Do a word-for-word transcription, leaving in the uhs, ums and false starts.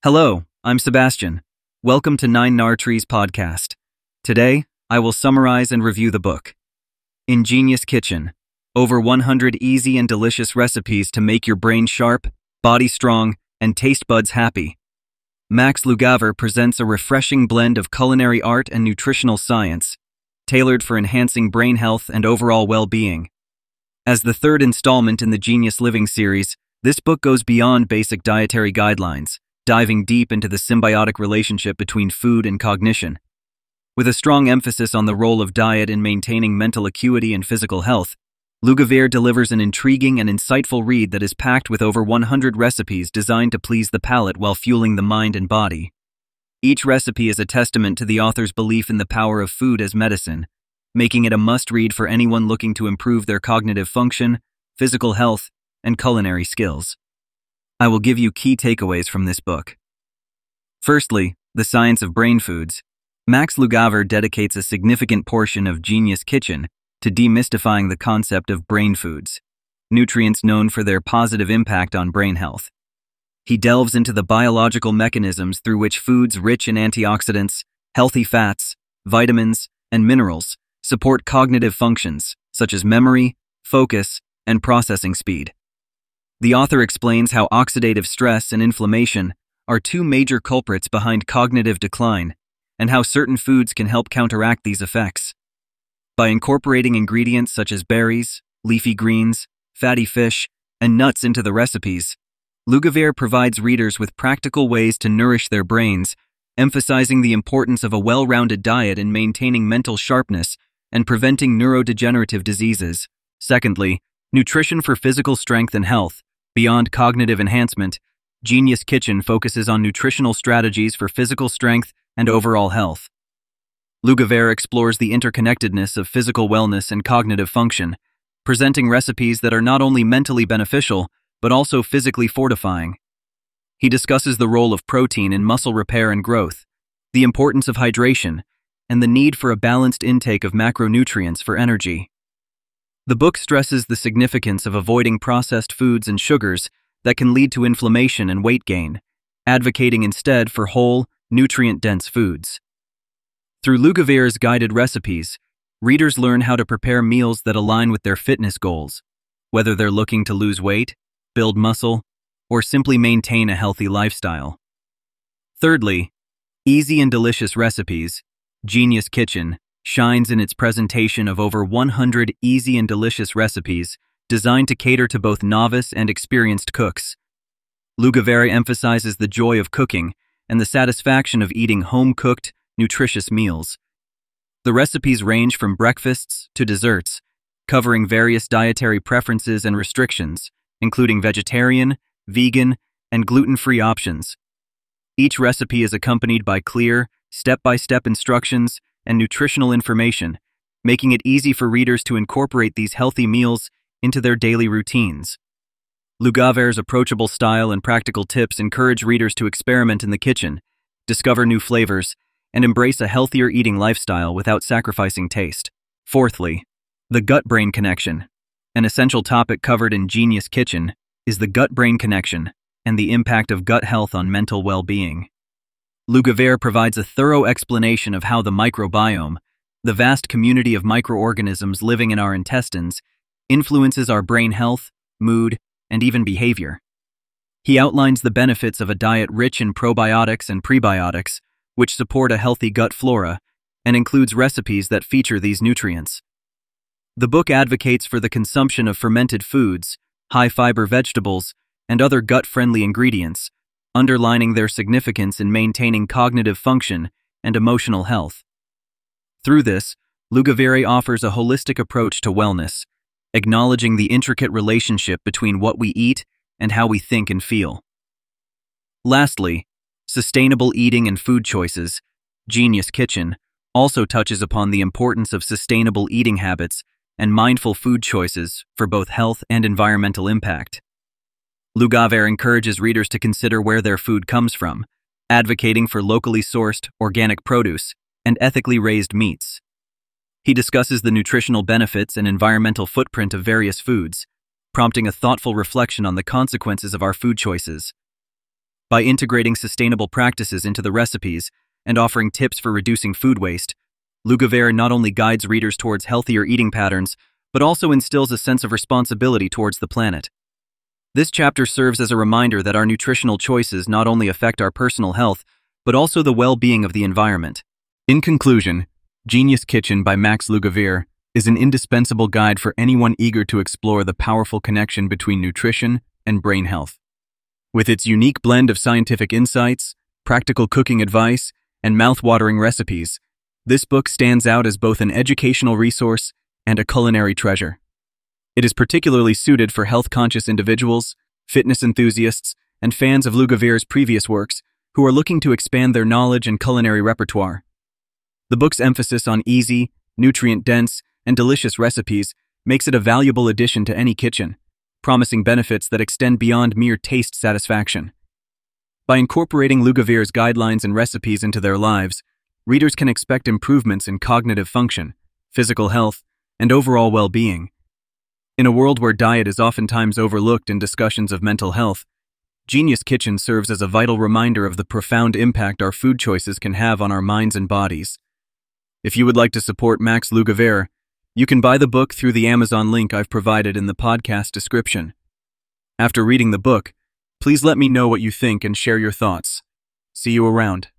Hello, I'm Sebastian. Welcome to Nine Nar Trees podcast. Today, I will summarize and review the book. Ingenious Kitchen. Over one hundred easy and delicious recipes to make your brain sharp, body strong, and taste buds happy. Max Lugavere presents a refreshing blend of culinary art and nutritional science, tailored for enhancing brain health and overall well-being. As the third installment in the Genius Living series, this book goes beyond basic dietary guidelines, diving deep into the symbiotic relationship between food and cognition. With a strong emphasis on the role of diet in maintaining mental acuity and physical health, Lugavere delivers an intriguing and insightful read that is packed with over one hundred recipes designed to please the palate while fueling the mind and body. Each recipe is a testament to the author's belief in the power of food as medicine, making it a must-read for anyone looking to improve their cognitive function, physical health, and culinary skills. I will give you key takeaways from this book. Firstly, the science of brain foods. Max Lugavere dedicates a significant portion of Genius Kitchen to demystifying the concept of brain foods, nutrients known for their positive impact on brain health. He delves into the biological mechanisms through which foods rich in antioxidants, healthy fats, vitamins, and minerals support cognitive functions such as memory, focus, and processing speed. The author explains how oxidative stress and inflammation are two major culprits behind cognitive decline, and how certain foods can help counteract these effects. By incorporating ingredients such as berries, leafy greens, fatty fish, and nuts into the recipes, Lugavere provides readers with practical ways to nourish their brains, emphasizing the importance of a well-rounded diet in maintaining mental sharpness and preventing neurodegenerative diseases. Secondly, nutrition for physical strength and health. Beyond cognitive enhancement, Genius Kitchen focuses on nutritional strategies for physical strength and overall health. Lugavere explores the interconnectedness of physical wellness and cognitive function, presenting recipes that are not only mentally beneficial, but also physically fortifying. He discusses the role of protein in muscle repair and growth, the importance of hydration, and the need for a balanced intake of macronutrients for energy. The book stresses the significance of avoiding processed foods and sugars that can lead to inflammation and weight gain, advocating instead for whole, nutrient-dense foods. Through Lugavere's guided recipes, readers learn how to prepare meals that align with their fitness goals, whether they're looking to lose weight, build muscle, or simply maintain a healthy lifestyle. Thirdly, easy and delicious recipes. Genius Kitchen shines in its presentation of over one hundred easy and delicious recipes designed to cater to both novice and experienced cooks. Lugavere emphasizes the joy of cooking and the satisfaction of eating home-cooked, nutritious meals. The recipes range from breakfasts to desserts, covering various dietary preferences and restrictions, including vegetarian, vegan, and gluten-free options. Each recipe is accompanied by clear, step-by-step instructions and nutritional information, making it easy for readers to incorporate these healthy meals into their daily routines. Lugavere's approachable style and practical tips encourage readers to experiment in the kitchen, discover new flavors, and embrace a healthier eating lifestyle without sacrificing taste. Fourthly, the gut-brain connection. An essential topic covered in Genius Kitchen is the gut-brain connection and the impact of gut health on mental well-being. Lugavere provides a thorough explanation of how the microbiome, the vast community of microorganisms living in our intestines, influences our brain health, mood, and even behavior. He outlines the benefits of a diet rich in probiotics and prebiotics, which support a healthy gut flora, and includes recipes that feature these nutrients. The book advocates for the consumption of fermented foods, high-fiber vegetables, and other gut-friendly ingredients, underlining their significance in maintaining cognitive function and emotional health. Through this, Lugavere offers a holistic approach to wellness, acknowledging the intricate relationship between what we eat and how we think and feel. Lastly, sustainable eating and food choices. Genius Kitchen also touches upon the importance of sustainable eating habits and mindful food choices for both health and environmental impact. Lugavere encourages readers to consider where their food comes from, advocating for locally sourced, organic produce and ethically raised meats. He discusses the nutritional benefits and environmental footprint of various foods, prompting a thoughtful reflection on the consequences of our food choices. By integrating sustainable practices into the recipes and offering tips for reducing food waste, Lugavere not only guides readers towards healthier eating patterns, but also instills a sense of responsibility towards the planet. This chapter serves as a reminder that our nutritional choices not only affect our personal health, but also the well-being of the environment. In conclusion, Genius Kitchen by Max Lugavere is an indispensable guide for anyone eager to explore the powerful connection between nutrition and brain health. With its unique blend of scientific insights, practical cooking advice, and mouth-watering recipes, this book stands out as both an educational resource and a culinary treasure. It is particularly suited for health-conscious individuals, fitness enthusiasts, and fans of Lugavere's previous works who are looking to expand their knowledge and culinary repertoire. The book's emphasis on easy, nutrient-dense, and delicious recipes makes it a valuable addition to any kitchen, promising benefits that extend beyond mere taste satisfaction. By incorporating Lugavere's guidelines and recipes into their lives, readers can expect improvements in cognitive function, physical health, and overall well-being. In a world where diet is oftentimes overlooked in discussions of mental health, Genius Kitchen serves as a vital reminder of the profound impact our food choices can have on our minds and bodies. If you would like to support Max Lugavere, you can buy the book through the Amazon link I've provided in the podcast description. After reading the book, please let me know what you think and share your thoughts. See you around.